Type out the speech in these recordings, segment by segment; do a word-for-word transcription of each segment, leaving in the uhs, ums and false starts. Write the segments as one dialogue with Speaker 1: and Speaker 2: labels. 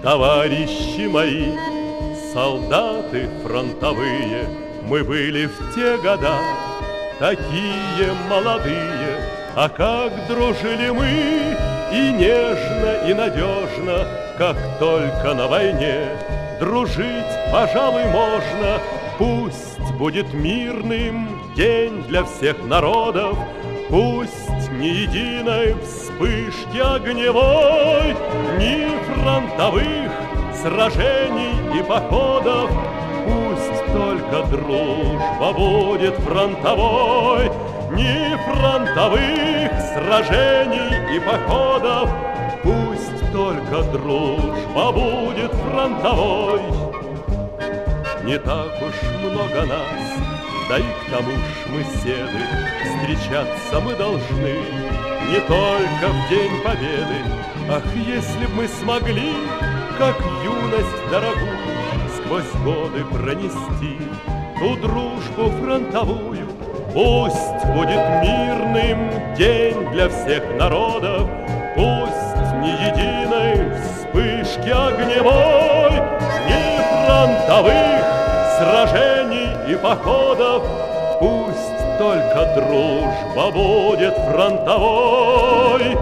Speaker 1: Товарищи мои, солдаты фронтовые, мы были в те года такие молодые, а как дружили мы, и нежно, и надежно, как только на войне. Дружить, пожалуй, можно, пусть будет мирным день для всех народов, пусть ни единой вспышки огневой, ни фронтовых сражений и походов, пусть только дружба будет фронтовой, ни фронтовых сражений и походов, пусть только дружба будет фронтовой. Не так уж много нас, да и к тому ж мы седы, встречаться мы должны не только в День Победы. Ах, если б мы смогли, как юность дорогую, сквозь годы пронести ту дружбу фронтовую. Пусть будет мирным день для всех народов, пусть ни единой вспышки огневой, ни фронтовых сражений и походов, пусть только дружба будет фронтовой.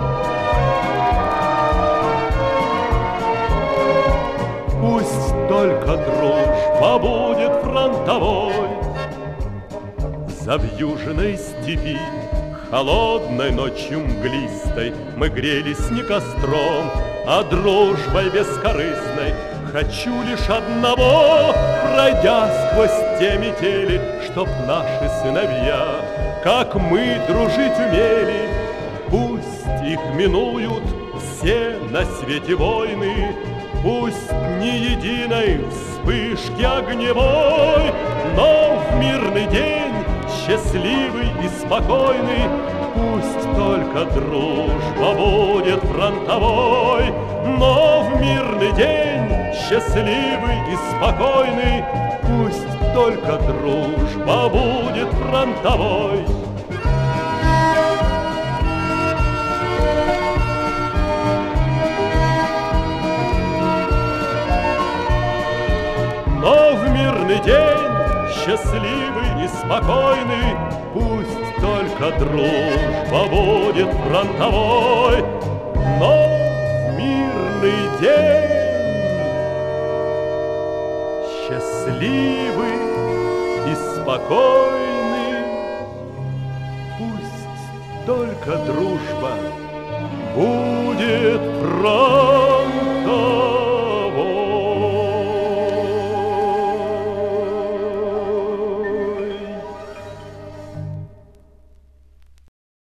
Speaker 1: Пусть только дружба будет фронтовой. За вьюжиной степи, холодной ночью мглистой, мы грелись не костром, а дружбой бескорыстной. Хочу лишь одного, пройдя сквозь те метели, чтоб наши сыновья, как мы, дружить умели. Пусть их минуют все на свете войны, пусть ни единой вспышки огневой, но в мирный день, счастливый и спокойный, пусть только дружба будет фронтовой. Но в мирный день, счастливый и спокойный, пусть только дружба будет фронтовой. Но в мирный день, счастливый и спокойный, пусть только дружба будет фронтовой. Но в мирный день, счастливый и спокойный, пусть только дружба будет